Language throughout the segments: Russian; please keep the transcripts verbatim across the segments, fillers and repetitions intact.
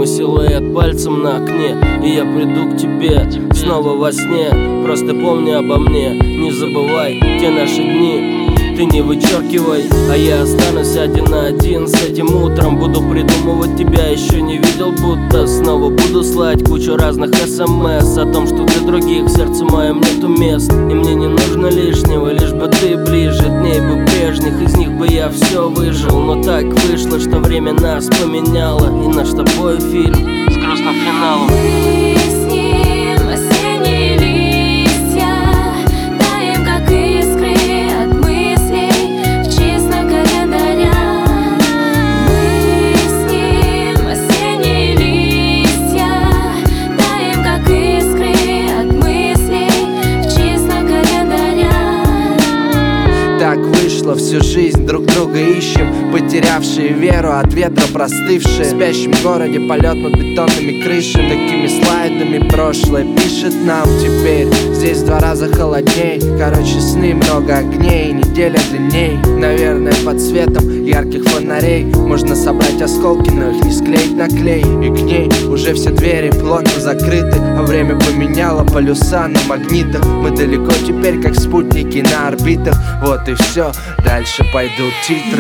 мой силуэт пальцем на окне, и я приду к тебе снова во сне. Просто помни обо мне, не забывай те наши дни. Ты не вычеркивай, а я останусь один на один с этим утром. Буду придумывать тебя, еще не видел, будто снова буду слать кучу разных смс о том, что для других в сердце моем нету мест. И мне не нужно лишнего, лишь бы ты ближе. Дней бы прежних, из них бы я все выжил. Но так вышло, что время нас поменяло, и наш с тобой фильм с грустным финалом. Так вышло, всю жизнь друг друга ищем, потерявшие веру, от ветра простывшие. В спящем городе полет над бетонными крышами, такими слайдами прошлое пишет нам теперь. Здесь в два раза холодней, короче сны, много огней, неделя длинней. Наверное, под светом ярких фонарей можно собрать осколки, но их не склеить на клей. И к ней уже все двери плотно закрыты, а время поменяло полюса на магнитах. Мы далеко теперь, как спутники на орбитах. Вот и все, дальше пойдут титры.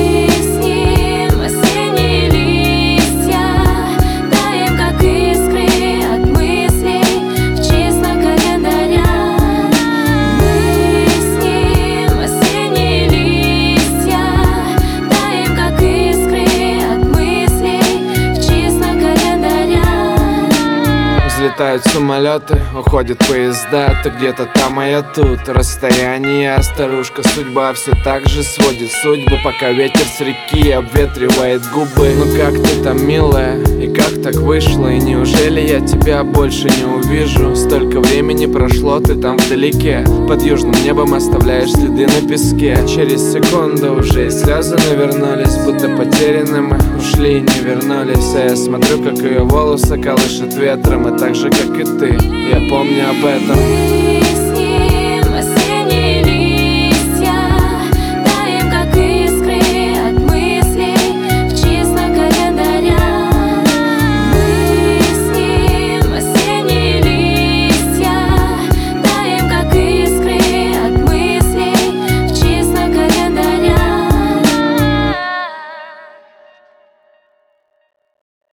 Взлетают самолеты, уходят поезда. Ты где-то там, а я тут. Расстояние, старушка, судьба все так же сводит судьбу, пока ветер с реки обветривает губы. Ну как ты там, милая, и как так вышло? И неужели я тебя больше не увижу? Столько времени прошло, ты там вдалеке, под южным небом оставляешь следы на песке. Через секунду уже и слезы навернулись, будто потеряны мы, ушли и не вернулись. А я смотрю, как ее волосы колышет ветром, и так же, как и ты, я помню об этом.